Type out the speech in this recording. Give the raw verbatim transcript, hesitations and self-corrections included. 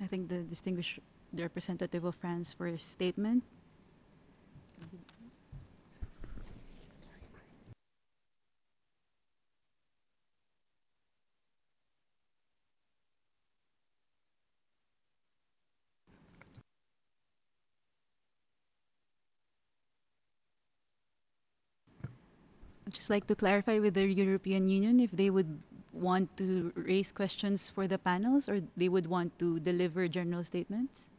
I think the distinguished the representative of France for his statement. I'd just like to clarify with the European Union if they would want to raise questions for the panels or they would want to deliver general statements.